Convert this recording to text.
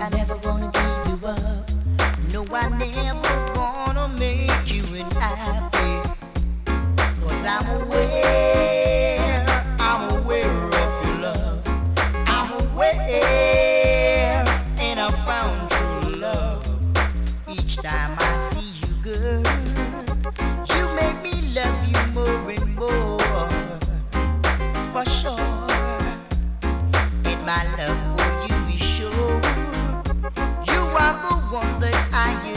I'm never gonna give you up. No, I never gonna make you unhappy. 'Cause I'm aware of your love. I'm aware, and I found true love. Each time I see you, girl, you make me love you more and more. For sure, and my love for you is sure. You are the one that I